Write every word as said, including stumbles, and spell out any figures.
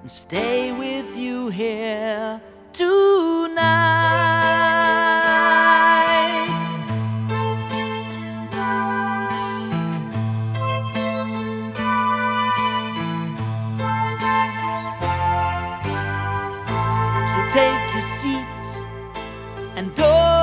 and stay with you here tonight. So take your seats and don't